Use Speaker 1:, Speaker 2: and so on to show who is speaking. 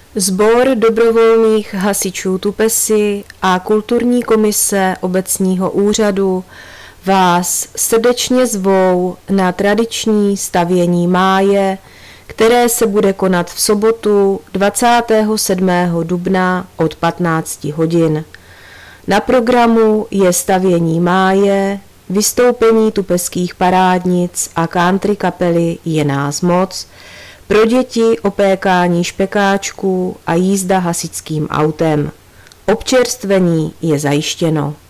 Speaker 1: Sbor dobrovolných hasičů Tupesy a kulturní komise obecního úřadu vás srdečně zvou na tradiční stavění máje, které se bude konat v sobotu 27. dubna od 15 hodin. Na programu je stavění máje, vystoupení tupeských parádnic a country kapely Je nás moc, pro děti opékání špekáčků a jízda hasičským autem. Občerstvení je zajištěno.